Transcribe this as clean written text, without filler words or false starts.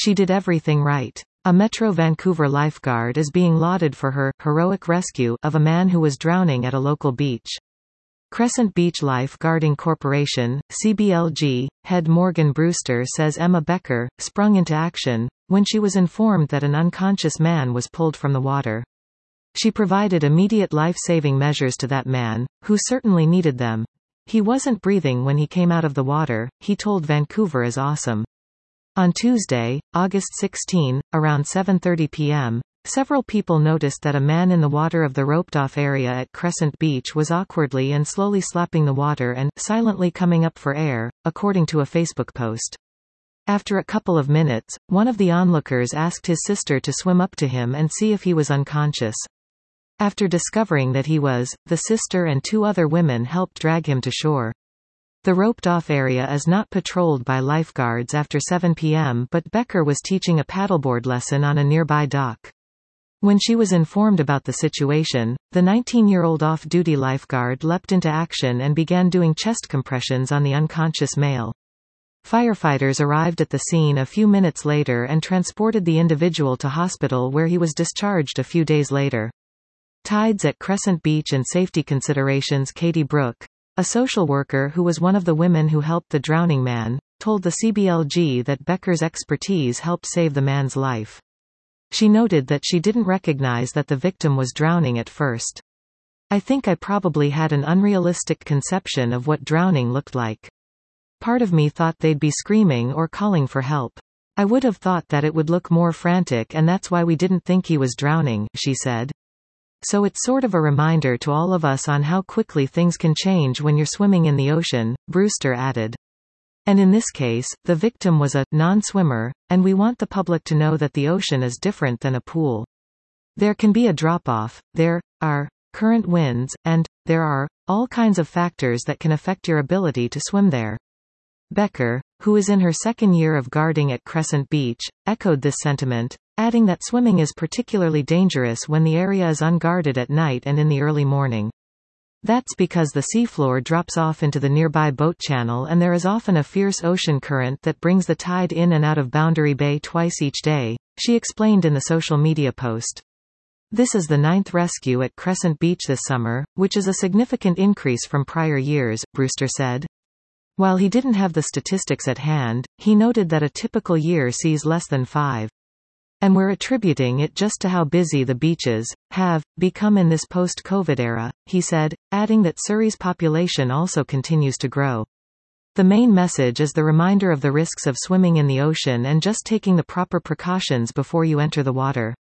She did everything right. A Metro Vancouver lifeguard is being lauded for her heroic rescue of a man who was drowning at a local beach. Crescent Beach Life Guarding Corporation, CBLG, head Morgan Brewster says Emma Becker sprung into action when she was informed that an unconscious man was pulled from the water. She provided immediate life-saving measures to that man, who certainly needed them. He wasn't breathing when he came out of the water, he told Vancouver is Awesome. On Tuesday, August 16, around 7:30 p.m., several people noticed that a man in the water of the roped-off area at Crescent Beach was awkwardly and slowly slapping the water and silently coming up for air, according to a Facebook post. After a couple of minutes, one of the onlookers asked his sister to swim up to him and see if he was unconscious. After discovering that he was, the sister and two other women helped drag him to shore. The roped-off area is not patrolled by lifeguards after 7 p.m., but Becker was teaching a paddleboard lesson on a nearby dock. When she was informed about the situation, the 19-year-old off-duty lifeguard leapt into action and began doing chest compressions on the unconscious male. Firefighters arrived at the scene a few minutes later and transported the individual to hospital where he was discharged a few days later. Tides at Crescent Beach and safety considerations. Katie Brooke, a social worker who was one of the women who helped the drowning man, told the CBLG that Becker's expertise helped save the man's life. She noted that she didn't recognize that the victim was drowning at first. I think I probably had an unrealistic conception of what drowning looked like. Part of me thought they'd be screaming or calling for help. I would have thought that it would look more frantic, and that's why we didn't think he was drowning, she said. So it's sort of a reminder to all of us on how quickly things can change when you're swimming in the ocean, Brewster added. And in this case, the victim was a non-swimmer, and we want the public to know that the ocean is different than a pool. There can be a drop-off, there are current winds, and there are all kinds of factors that can affect your ability to swim there. Becker, who is in her second year of guarding at Crescent Beach, echoed this sentiment, adding that swimming is particularly dangerous when the area is unguarded at night and in the early morning. That's because the seafloor drops off into the nearby boat channel and there is often a fierce ocean current that brings the tide in and out of Boundary Bay twice each day, she explained in the social media post. This is the 9th rescue at Crescent Beach this summer, which is a significant increase from prior years, Brewster said. While he didn't have the statistics at hand, he noted that a typical year sees less than 5. And we're attributing it just to how busy the beaches have become in this post-COVID era, he said, adding that Surrey's population also continues to grow. The main message is the reminder of the risks of swimming in the ocean and just taking the proper precautions before you enter the water.